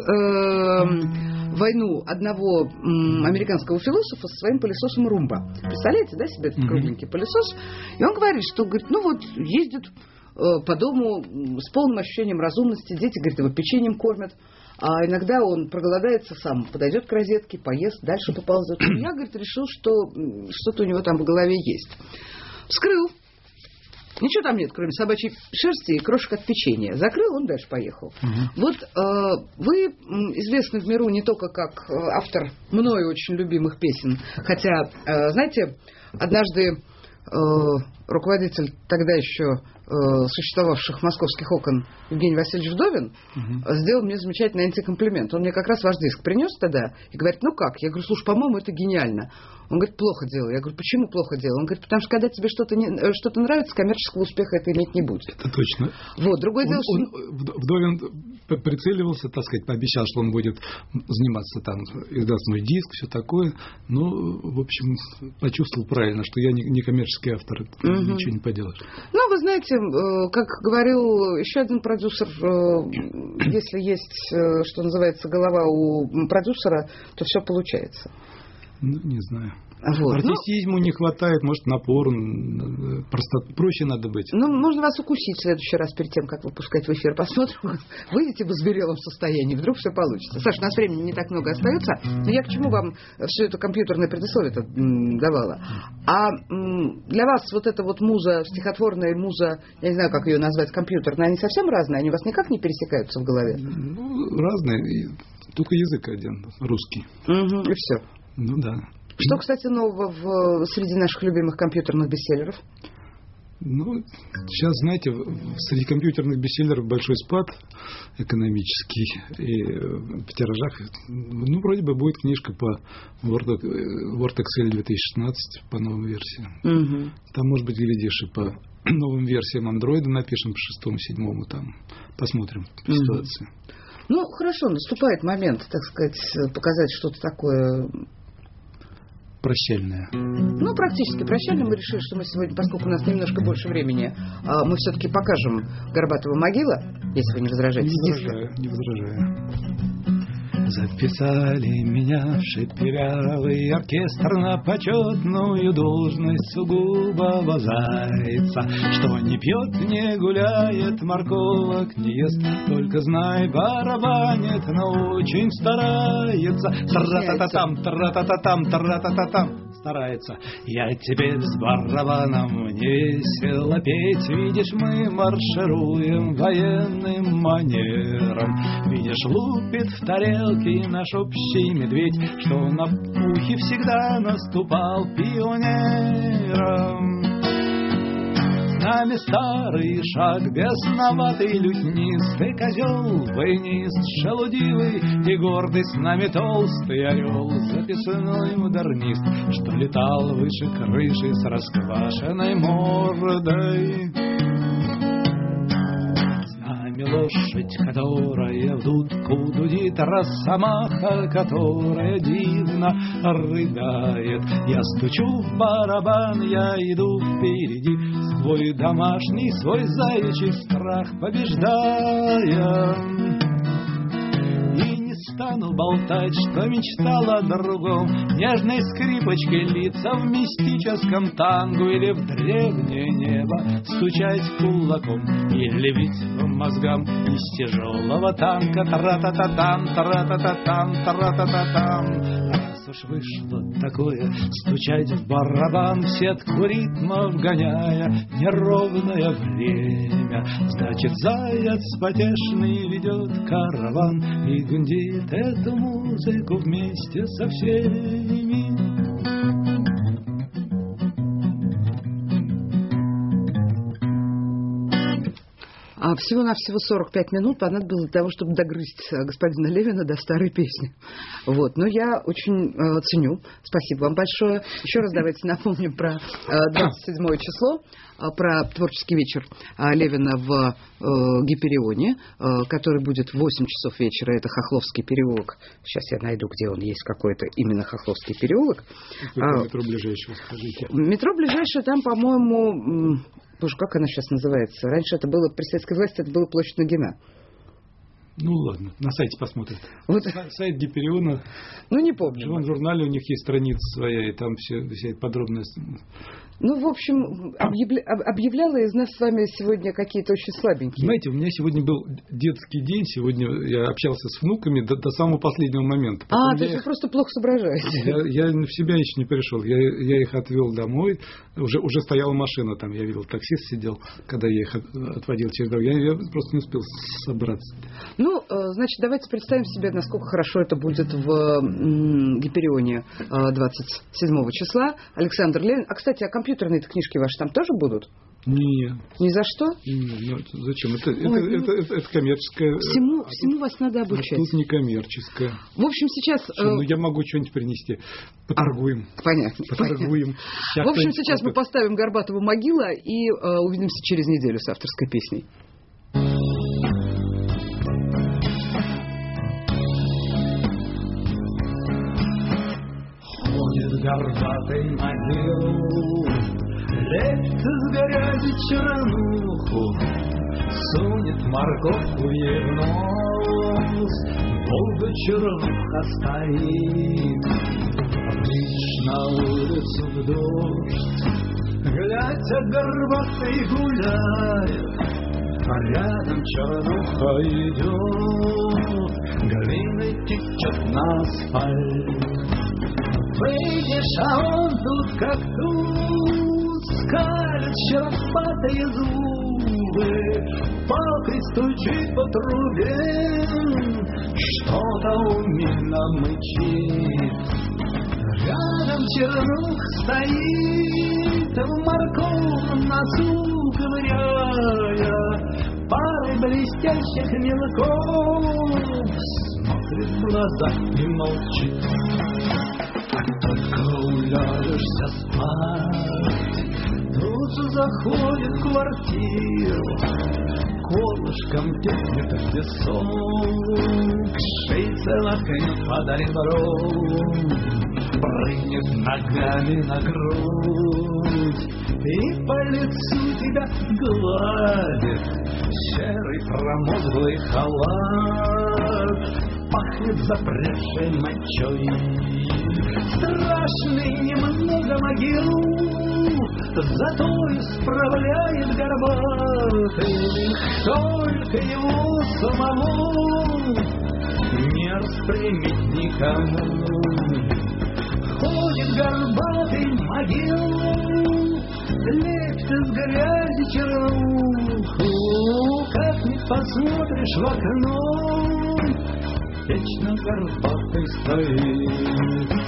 э, войну одного э, американского философа со своим пылесосом Румба. Представляете, да, себе этот кругленький пылесос? И он говорит, что, говорит, ну вот, ездит э, по дому с полным ощущением разумности, дети, говорит, его печеньем кормят. А иногда он проголодается сам, подойдет к розетке, поест, дальше поползет. Я, говорит, решил, что что-то у него там в голове есть. Вскрыл. Ничего там нет, кроме собачьей шерсти и крошек от печенья. Закрыл, он дальше поехал. Uh-huh. Вот э, вы известны в миру не только как автор мною очень любимых песен, хотя, э, знаете, однажды э, руководитель тогда еще э, существовавших московских окон Евгений Васильевич Вдовин uh-huh. сделал мне замечательный антикомплимент. Он мне как раз ваш диск принес тогда и говорит, ну как? Я говорю, слушай, по-моему, это гениально. Он говорит, плохо делал. Я говорю, почему плохо делал? Он говорит, потому что когда тебе что-то, не, что-то нравится, коммерческого успеха это иметь не будет. Это точно. Вот, другое он, дело, что... Он, Вдовин прицеливался, так сказать, пообещал, что он будет заниматься там, издаст мой диск, все такое. Ну, в общем, почувствовал правильно, что я не, не коммерческий автор, угу. Ничего не поделаешь. Ну, вы знаете, как говорил еще один продюсер, если есть, что называется, голова у продюсера, то все получается. Ну, не знаю. Вот. Артистизму ну, не хватает, может, напору. Просто проще надо быть. Ну, можно вас укусить в следующий раз перед тем, как выпускать в эфир. Посмотрим, выйдете в зверелом состоянии, вдруг все получится. Саша, у нас времени не так много остается, но я к чему вам все это компьютерное предисловие-то давала? А для вас вот эта вот муза, стихотворная муза, я не знаю, как ее назвать, компьютерная, они совсем разные? Они у вас никак не пересекаются в голове? Ну, разные. Только язык один, русский. Угу, и все. Ну да. Что, кстати, нового в, среди наших любимых компьютерных бестселлеров? Ну, сейчас, знаете, среди компьютерных бестселлеров большой спад экономический. И в тиражах, ну, вроде бы будет книжка по Word, Word Excel две тысячи шестнадцать по новым версиям. Угу. Там, может быть, глядишь, и по новым версиям Android напишем, по шестому, седьмому, там посмотрим по ситуации. Угу. Ну, хорошо, наступает момент, так сказать, показать что-то такое... Прощальное. Ну, практически прощальное. Мы решили, что мы сегодня, поскольку у нас немножко больше времени, мы все-таки покажем Горбатова могила, если вы не возражаете. Не возражаю, не возражаю. Записали меня в шепелявый оркестр на почетную должность сугубого зайца, что не пьет, не гуляет, морковок не ест, только знай, барабанит, но очень старается. Тра-та-та-там, тра-та-та-там, тра-та-та-там. Старается. Я теперь с барабаном не весело петь. Видишь, мы маршируем военным манером. Видишь, лупит в тарелке наш общий медведь, что на ухе всегда наступал пионером. С нами старый шаг, бесноватый лютнист, и козел, баянист, шелудивый и гордый, с нами толстый орел, записной модернист, что летал выше крыши с расквашенной мордой. Лошадь, которая в дудку дудит, росомаха, которая дивно рыдает. Я стучу в барабан, я иду впереди, свой домашний, свой заячий страх побеждая. И не стану болтать, что мечтал о другом, нежной скрипочкой литься в мистическом тангу, или в древнее небо стучать кулаком, или бить по мозгам из тяжелого танка. Тра-та-та-там, тра-та-та-там, тра-та-та-там. Раз уж вышло такое, стучать в барабан, в сетку ритмов гоняя неровное время, значит, заяц потешный ведет караван и гундит эту музыку вместе со всеми. А всего-навсего сорок пять минут понадобилось для того, чтобы догрызть господина Левина до старой песни. Вот. Но я очень э, ценю. Спасибо вам большое. Еще раз давайте напомним про э, двадцать седьмое число, э, про творческий вечер э, Левина в э, Гиперионе, э, который будет в восемь часов вечера. Это Хохловский переулок. Сейчас я найду, где он есть, какой-то именно Хохловский переулок. Какое метро ближайшее, скажите? Метро ближайшее там, по-моему... Боже, как она сейчас называется? Раньше это было, при советской власти, это было площадь Нагина. Ну ладно, на сайте посмотрят. Вот. Сайт Гипериона. Ну не помню. В живом журнале у них есть страница своя, и там все, вся подробная. Ну, в общем, объявля... объявляла из нас с вами сегодня какие-то очень слабенькие. Знаете, у меня сегодня был детский день. Сегодня я общался с внуками до, до самого последнего момента. Потом а, то есть их... вы просто плохо соображаете. Я, я в себя еще не пришел. Я, я их отвел домой. Уже, уже стояла машина там. Я видел, таксист сидел, когда я их отводил через дорогу. Я, я просто не успел собраться. Ну, значит, давайте представим себе, насколько хорошо это будет в Гиперионе двадцать седьмого числа. Александр Левин. А, кстати, а компьютерные-то книжки ваши там тоже будут? Нет. Ни за что? Нет, зачем? Это, Ой, это, ну, это, это, это коммерческое. Всему, всему вас надо обучать. А тут не коммерческое. В общем, сейчас... Что, ну, я могу что-нибудь принести. Поторгуем. А, понятно. Поторгуем. Понятно. В общем, сейчас мы поставим Горбатова могила и э, увидимся через неделю с авторской песней. Ходит горбатый могилу, лепит с грязи чернуху, сунет морковку ей в нос, долго чернуха стоит. Выйдешь на улицу в дождь, глядя, горбатый гуляет, а рядом чернуха идет, глиной течет на асфальт. Выйдешь, а он тут как тут, скалит щербатые зубы, палкой стучит по трубе, что-то умильно мычит. Рядом чернух стоит, в морковном носу ковыряя парой блестящих мелков, смотрит в глаза и молчит. Как только уляжешься спать, тут же заходит в квартиру, колышком теснет песок, к шее целоконь подарит ворон, прыгнет ногами на грудь и по лицу тебя гладит серый промозглый халат, пахнет запревшей мочой. Страшный немного могил, зато исправляет горбатый, только его самого не распрямить никому. Ходит горбатый могил, лепит из грязи чернуху, как не посмотришь в окно, вечно горбатый стоит.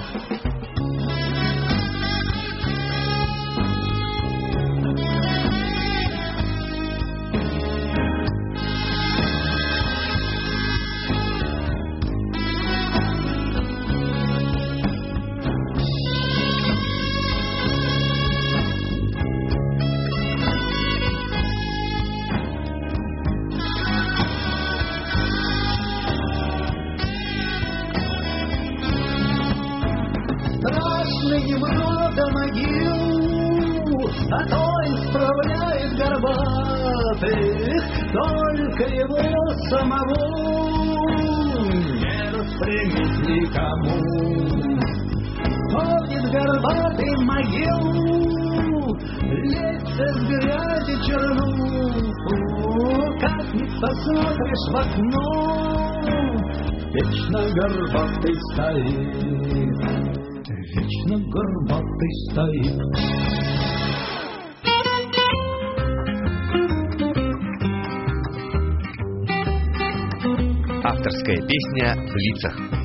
Немного могил, а то исправляет горбатых, только его самого не распрямить никому. Ходит горбатый могил, лезет с грязи чернуху, как не посмотришь в окно, вечно горбатый стоит. Вечно горбатый стоит. Авторская песня в лицах.